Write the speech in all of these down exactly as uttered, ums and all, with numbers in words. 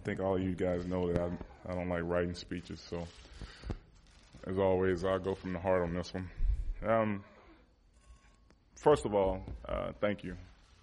think all of you guys know that I, I don't like writing speeches, so as always, I'll go from the heart on this one. Um, first of all, uh, thank you.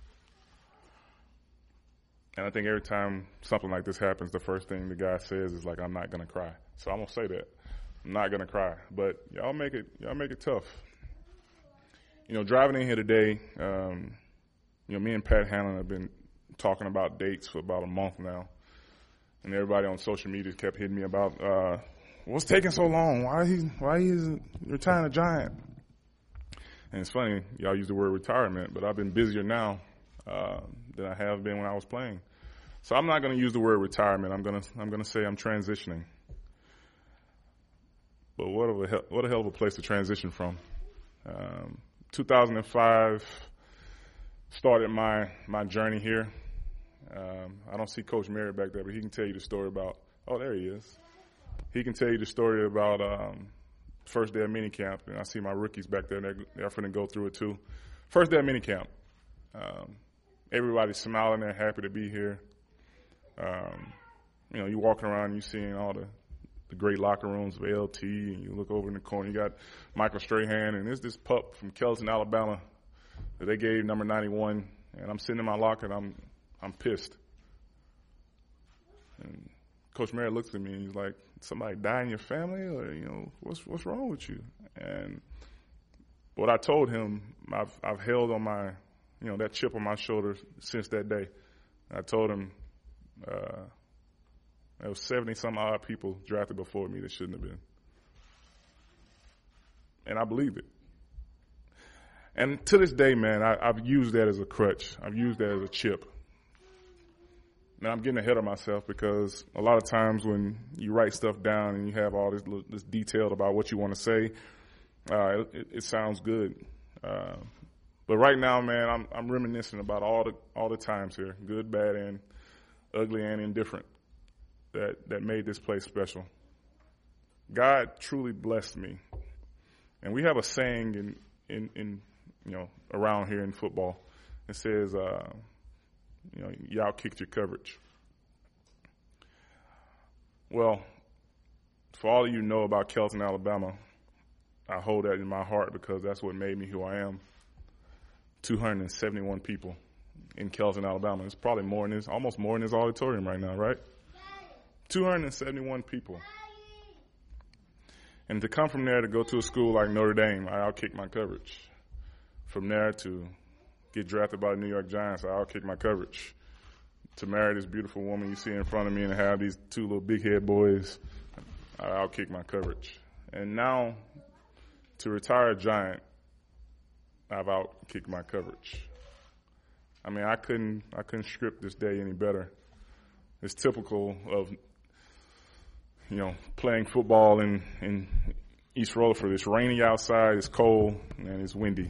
And I think every time something like this happens, the first thing the guy says is like, "I'm not gonna cry." So I'm gonna say that. I'm not gonna cry. But y'all make it y'all make it tough. You know, driving in here today, um, you know, me and Pat Hanlon have been talking about dates for about a month now. And everybody on social media kept hitting me about uh, what's taking so long? Why he why he isn't retiring a Giant? And it's funny, y'all use the word retirement, but I've been busier now uh, than I have been when I was playing. So I'm not going to use the word retirement. I'm going to I'm going to say I'm transitioning. But what a hell, what a hell of a place to transition from. Um, two thousand five started my my journey here. Um, I don't see Coach Merritt back there, but he can tell you the story about. Oh, there he is. He can tell you the story about um, first day of minicamp, and I see my rookies back there. They're, they're going to go through it too. First day of minicamp. Um, everybody's smiling. They're happy to be here. Um, you know, you walking around, you seeing all the, the great locker rooms of L T, and you look over in the corner, you got Michael Strahan, and there's this pup from Kelton, Alabama, that they gave number ninety-one, and I'm sitting in my locker, and I'm I'm pissed. And Coach Merritt looks at me, and he's like, "Somebody die in your family, or you know, what's what's wrong with you?" And what I told him, I've I've held on my, you know, that chip on my shoulder since that day. I told him uh, there was seventy some odd people drafted before me that shouldn't have been, and I believed it. And to this day, man, I, I've used that as a crutch. I've used that as a chip. Now I'm getting ahead of myself because a lot of times when you write stuff down and you have all this, this detailed about what you want to say, uh, it, it sounds good. Uh, but right now, man, I'm, I'm reminiscing about all the all the times here, good, bad, and ugly and indifferent, that that made this place special. God truly blessed me, and we have a saying in in, in you know around here in football. It says. Uh, You know, y'all kicked your coverage. Well, for all of you know about Kelton, Alabama, I hold that in my heart because that's what made me who I am. two hundred seventy-one people in Kelton, Alabama. It's probably more than this, almost more than this auditorium right now, right? two hundred seventy-one people. And to come from there to go to a school like Notre Dame, I outkicked my coverage. From there to get drafted by the New York Giants, I'll kick my coverage. To marry this beautiful woman you see in front of me and have these two little big head boys, I'll kick my coverage. And now, to retire a Giant, I've out-kicked my coverage. I mean, I couldn't, I couldn't script this day any better. It's typical of, you know, playing football in, in East Rutherford. It's rainy outside, it's cold, and it's windy.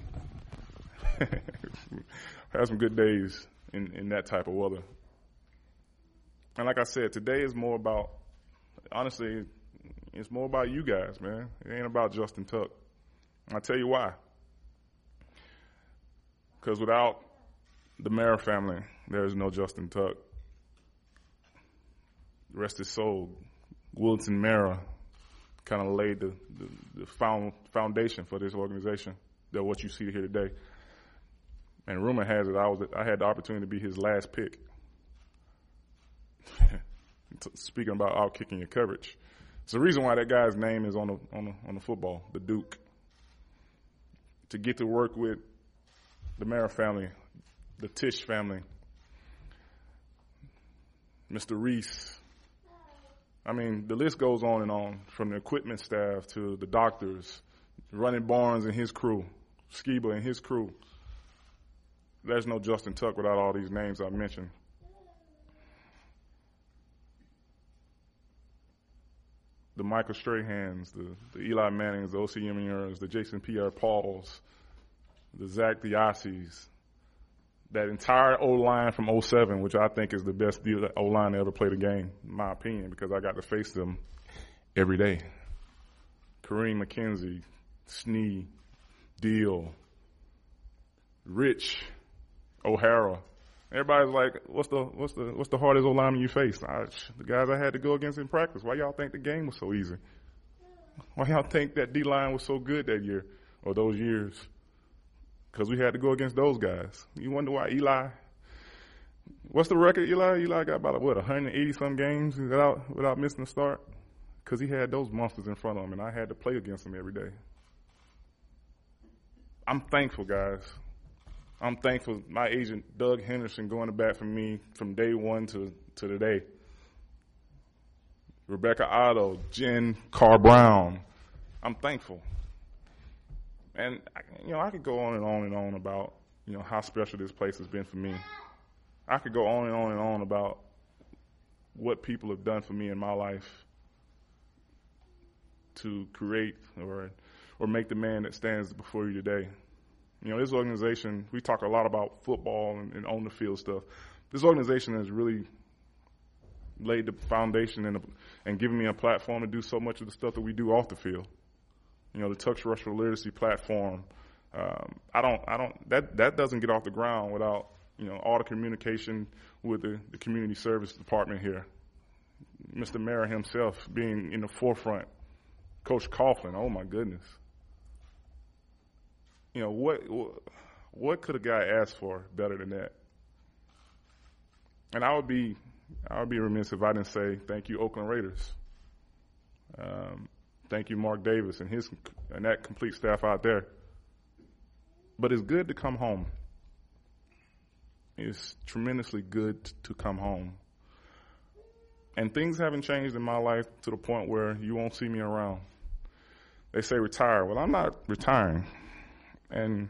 Had some good days in, in that type of weather. And like I said, today is more about, honestly, it's more about you guys, man. It ain't about Justin Tuck. And I'll tell you why. Because without the Mara family, there is no Justin Tuck. Rest his soul. Wilton Mara kind of laid the, the, the found, foundation for this organization, that what you see here today. And rumor has it I was I had the opportunity to be his last pick. Speaking about out kicking your coverage, it's the reason why that guy's name is on the on the on the football, the Duke. To get to work with the Mara family, the Tisch family, Mister Reese. I mean, the list goes on and on, from the equipment staff to the doctors, running Barnes and his crew, Skiba and his crew. There's no Justin Tuck without all these names I mentioned. The Michael Strahans, the, the Eli Mannings, the O C Emeners, the Jason Pierre-Pauls, the Zach Diassis, that entire O-line from oh seven, which I think is the best O-line to ever play the game, in my opinion, because I got to face them every day. Kareem McKenzie, Snee, Deal, Rich, O'Hara, Everybody's like, what's the what's the what's the hardest old lineman you faced? I, the guys I had to go against in practice. Why y'all think the game was so easy? Why y'all think that D-line was so good that year or those years? Because we had to go against those guys. You wonder why Eli, what's the record, Eli? Eli got about, what, one hundred eighty some games without without missing a start? Because he had those monsters in front of him, and I had to play against them every day. I'm thankful, guys. I'm thankful my agent, Doug Henderson, going to bat for me from day one to, to today. Rebecca Otto, Jen Carr Brown. I'm thankful. And, you know, I could go on and on and on about, you know, how special this place has been for me. I could go on and on and on about what people have done for me in my life to create or or make the man that stands before you today. You know, this organization, we talk a lot about football and, and on the field stuff. This organization has really laid the foundation and, and given me a platform to do so much of the stuff that we do off the field. You know, the Tuck Russell Literacy platform. Um, I don't, I don't, that, that doesn't get off the ground without, you know, all the communication with the, the community service department here. Mister Mayor himself being in the forefront. Coach Coughlin, oh my goodness. You know, what, what could a guy ask for better than that? And I would be, I would be remiss if I didn't say thank you, Oakland Raiders. Um, thank you, Mark Davis and his and that complete staff out there. But it's good to come home. It's tremendously good to come home. And things haven't changed in my life to the point where you won't see me around. They say retire. Well, I'm not retiring. And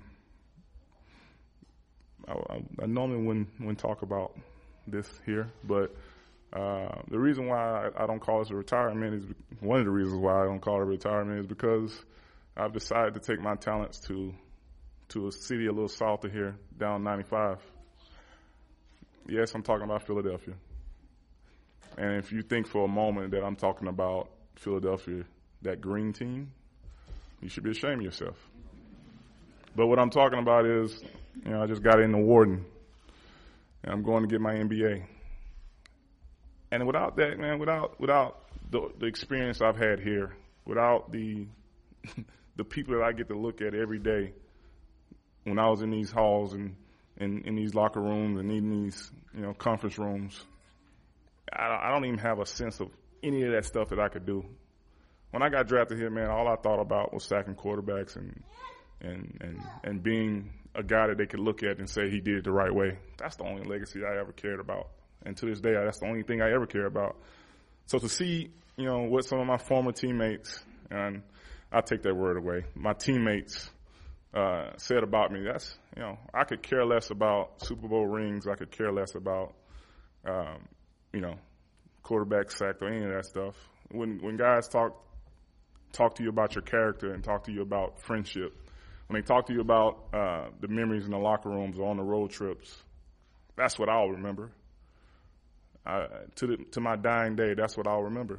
I, I, I normally wouldn't, wouldn't talk about this here, but uh, the reason why I, I don't call this a retirement is one of the reasons why I don't call it a retirement is because I've decided to take my talents to to a city a little south of here, down ninety-five. Yes, I'm talking about Philadelphia. And if you think for a moment that I'm talking about Philadelphia, that green team, you should be ashamed of yourself. But what I'm talking about is, you know, I just got into Wharton, and I'm going to get my M B A. And without that, man, without without the, the experience I've had here, without the the people that I get to look at every day, when I was in these halls and in, in these locker rooms and in these, you know, conference rooms, I, I don't even have a sense of any of that stuff that I could do. When I got drafted here, man, all I thought about was sacking quarterbacks and and and and being a guy that they could look at and say he did it the right way. That's the only legacy I ever cared about. And to this day, that's the only thing I ever care about. So to see, you know, what some of my former teammates, and I'll take that word away, my teammates uh, said about me, that's, you know, I could care less about Super Bowl rings. I could care less about, um, you know, quarterback sacked or any of that stuff. When when guys talk talk to you about your character and talk to you about friendship, when they talk to you about uh, the memories in the locker rooms or on the road trips, that's what I'll remember. Uh, to the, to my dying day, that's what I'll remember.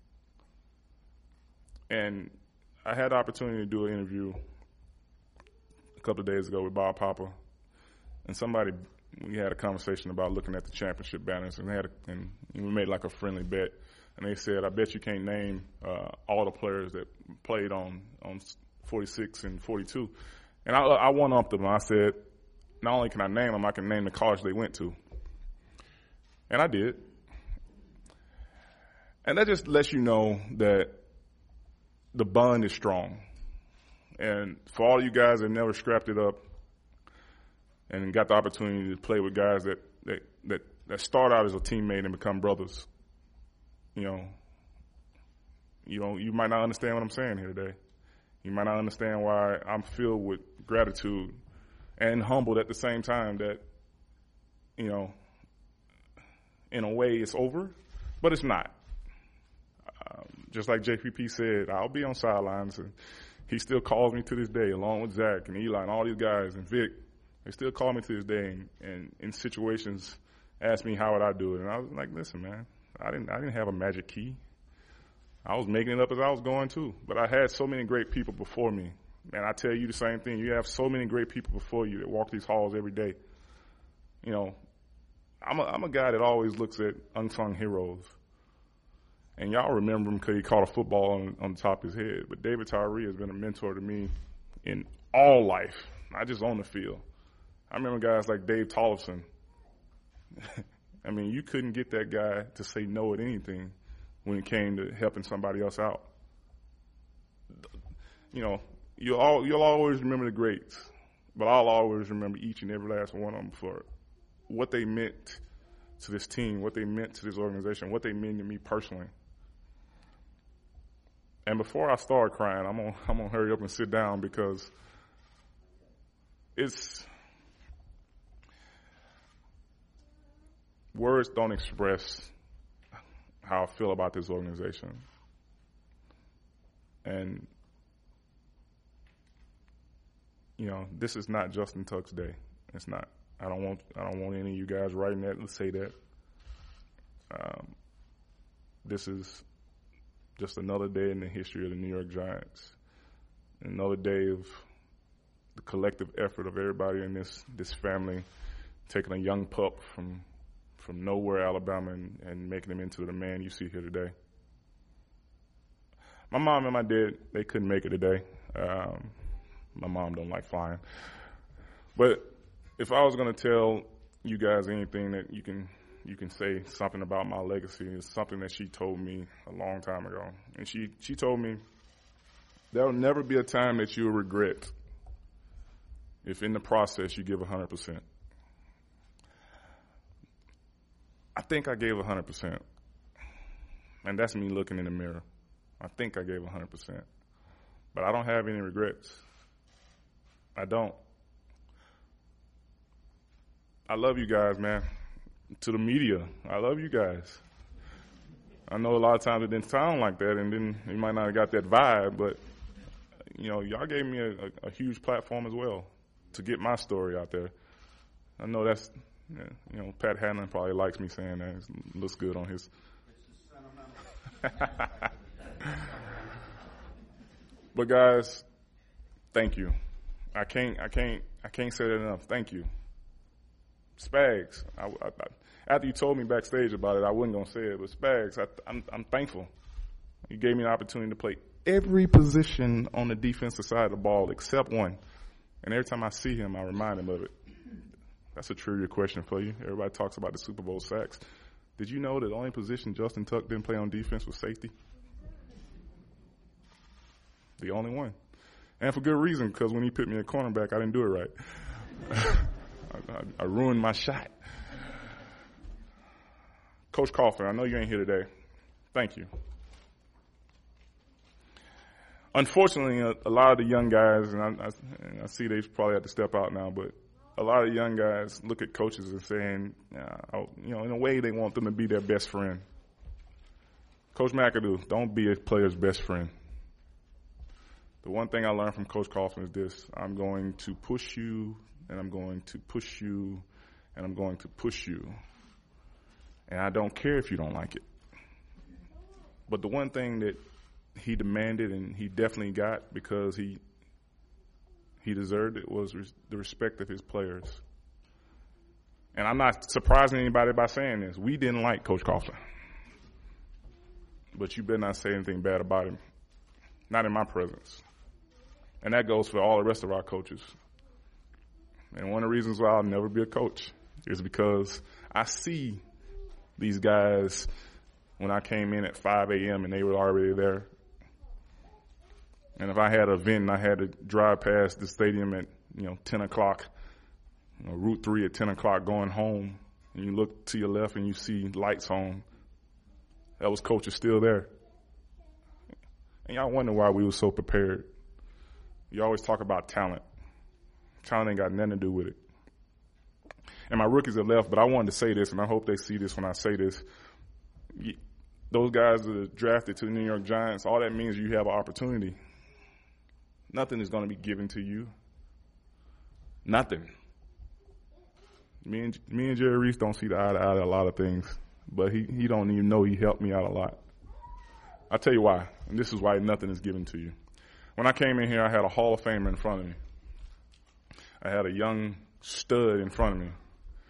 And I had the opportunity to do an interview a couple of days ago with Bob Papa, and somebody, we had a conversation about looking at the championship banners, and, they had a, and we made like a friendly bet. And they said, I bet you can't name uh, all the players that played on, on forty-six and forty-two. And I, I one-upped them. I said, not only can I name them, I can name the college they went to. And I did. And that just lets you know that the bond is strong. And for all you guys that never scrapped it up and got the opportunity to play with guys that, that, that, that start out as a teammate and become brothers, you know, you know, you might not understand what I'm saying here today. You might not understand why I'm filled with gratitude and humbled at the same time that, you know, in a way it's over, but it's not. Um, just like J P P said, I'll be on sidelines, and he still calls me to this day, along with Zach and Eli and all these guys and Vic. They still call me to this day, and, and in situations ask me how would I do it, and I was like, listen, man, I didn't I didn't have a magic key. I was making it up as I was going too, but I had so many great people before me, and I tell you the same thing. You have so many great people before you that walk these halls every day. You know, I'm a, I'm a guy that always looks at unsung heroes. And y'all remember him because he caught a football on, on the top of his head. But David Tyree has been a mentor to me in all life, not just on the field. I remember guys like Dave Tollefson. I mean, you couldn't get that guy to say no at anything when it came to helping somebody else out. You know, you'll, all, you'll always remember the greats, but I'll always remember each and every last one of them for what they meant to this team, what they meant to this organization, what they mean to me personally. And before I start crying, I'm gonna I'm gonna hurry up and sit down because it's words don't express how I feel about this organization. And you know, this is not Justin Tuck's day. It's not. I don't want I don't want any of you guys writing that. Let's say that. Um, this is just another day in the history of the New York Giants. Another day of the collective effort of everybody in this this family, taking a young pup from from nowhere, Alabama, and, and making him into the man you see here today. My mom and my dad, they couldn't make it today. Um, my mom don't like flying. But if I was going to tell you guys anything that you can you can say something about my legacy, it's something that she told me a long time ago. And she, she told me, there will never be a time that you'll regret if in the process you give one hundred percent. I think I gave one hundred percent. And that's me looking in the mirror. I think I gave one hundred percent. But I don't have any regrets. I don't. I love you guys, man. To the media, I love you guys. I know a lot of times it didn't sound like that, and then you might not have got that vibe, but, you know, y'all gave me a, a, a huge platform as well to get my story out there. I know that's, you know, Pat Hanlon probably likes me saying that. It looks good on his. But guys, thank you. I can't, I can't, I can't say that enough. Thank you. Spags, I, I, I, after you told me backstage about it, I wasn't going to say it, but Spags, I, I'm, I'm thankful. You gave me an opportunity to play every position on the defensive side of the ball except one. And every time I see him, I remind him of it. That's a trivia question for you. Everybody talks about the Super Bowl sacks. Did you know that the only position Justin Tuck didn't play on defense was safety? The only one. And for good reason, because when he put me at cornerback, I didn't do it right. I, I, I ruined my shot. Coach Coughlin, I know you ain't here today. Thank you. Unfortunately, a, a lot of the young guys, and I, I, and I see they probably have to step out now, but a lot of young guys look at coaches and saying, uh, you know, in a way they want them to be their best friend. Coach McAdoo, don't be a player's best friend. The one thing I learned from Coach Coughlin is this: I'm going to push you, and I'm going to push you, and I'm going to push you. And I don't care if you don't like it. But the one thing that he demanded, and he definitely got because he he deserved it, was res- the respect of his players. And I'm not surprising anybody by saying this. We didn't like Coach Coughlin. But you better not say anything bad about him. Not in my presence. And that goes for all the rest of our coaches. And one of the reasons why I'll never be a coach is because I see these guys when I came in at five a.m. and they were already there. And if I had an event and I had to drive past the stadium at, you know, ten o'clock, you know, Route three at ten o'clock going home, and you look to your left and you see lights on, that was coaches still there. And y'all wonder why we were so prepared. You always talk about talent. Talent ain't got nothing to do with it. And my rookies are left, but I wanted to say this, and I hope they see this when I say this. Those guys that are drafted to the New York Giants, all that means is you have an opportunity. Nothing is going to be given to you. Nothing. Me and me and Jerry Reese don't see the eye to eye to a lot of things, but he, he don't even know he helped me out a lot. I'll tell you why, and this is why nothing is given to you. When I came in here, I had a Hall of Famer in front of me. I had a young stud in front of me.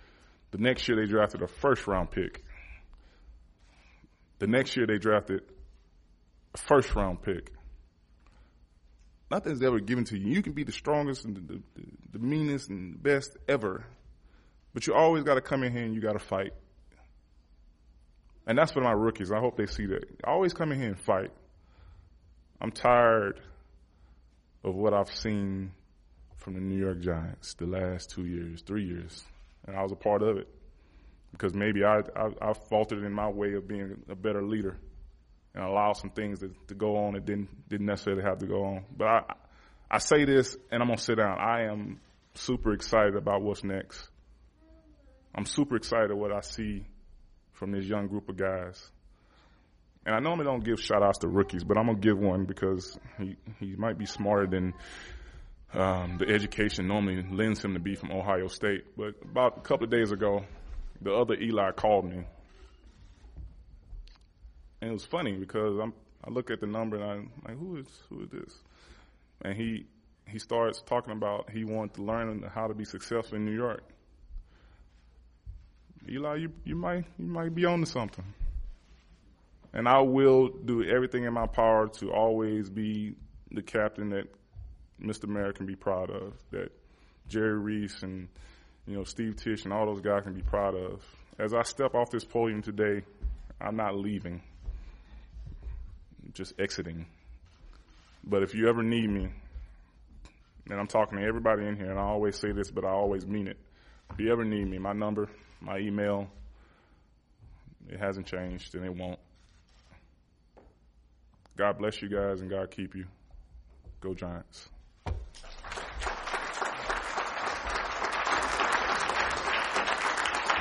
The next year they drafted a first round pick. The next year they drafted a first round pick. Nothing's ever given to you. You can be the strongest and the, the, the meanest and the best ever, but you always got to come in here and you got to fight. And that's for my rookies. I hope they see that. Always come in here and fight. I'm tired of what I've seen from the New York Giants the last two years, three years, and I was a part of it because maybe I I, I faltered in my way of being a better leader and allowed some things to, to go on that didn't didn't necessarily have to go on. But I I say this, and I'm gonna sit down. I am super excited about what's next. I'm super excited what I see from this young group of guys. And I normally don't give shout-outs to rookies, but I'm going to give one because he, he might be smarter than um, the education normally lends him to be from Ohio State. But about a couple of days ago, the other Eli called me. And it was funny because I'm, I look at the number and I'm like, who is who is this? And he he starts talking about he wanted to learn how to be successful in New York. Eli, you, you might you might be on to something. And I will do everything in my power to always be the captain that Mister Mayor can be proud of, that Jerry Reese and you know Steve Tisch and all those guys can be proud of. As I step off this podium today, I'm not leaving, I'm just exiting. But if you ever need me, and I'm talking to everybody in here, and I always say this, but I always mean it. If you ever need me, my number, my email, it hasn't changed and it won't. God bless you guys and God keep you. Go Giants.